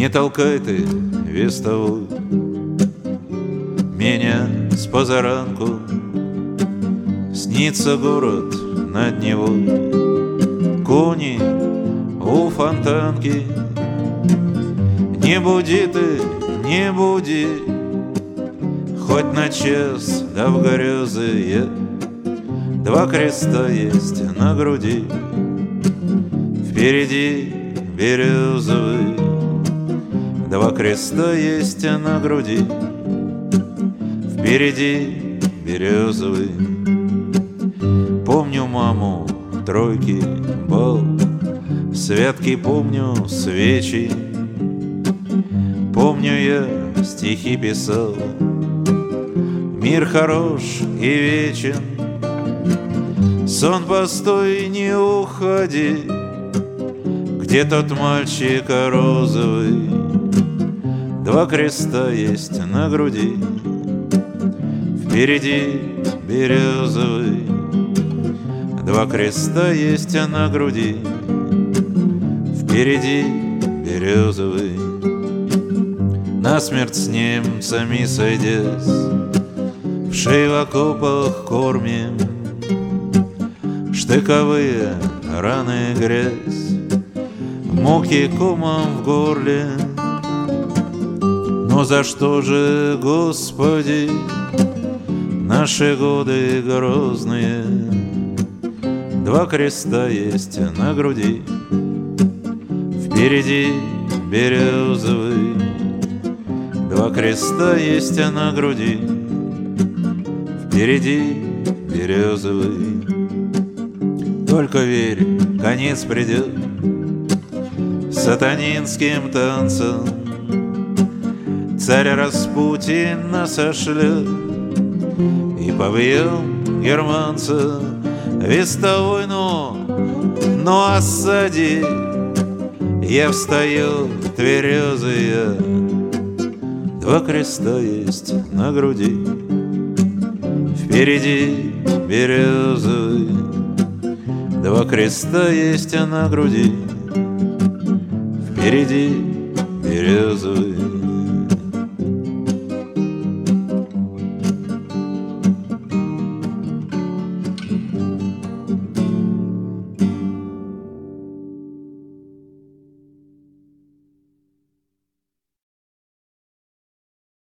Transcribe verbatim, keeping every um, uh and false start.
Не толкай ты, вестовой, меня с позаранку. Снится город над Невой, кони у фонтанки. Не буди ты, не буди, хоть на час, да в грезы. Два креста есть на груди, впереди березовый. Два креста есть на груди, впереди березовый. Помню маму, тройки, бал, святки помню, свечи. Помню, я стихи писал, мир хорош и вечен. Сон, постой, не уходи, где тот мальчик розовый? Два креста есть на груди, впереди березовый. Два креста есть на груди, впереди березовый. Насмерть с немцами сойдясь, в шей в окопах кормим. Штыковые раны, грязь, муки комом в горле. Но за что же, Господи, наши годы грозные? Два креста есть на груди, впереди березовый. Два креста есть на груди, впереди березовый. Только верь, конец придет сатанинским танцем. Царь Распутин нас сошлет и побьем германца. Вестовой, ну, ну осади, я встаю тверезая. Два креста есть на груди, впереди березовый. Два креста есть на груди, впереди березовый.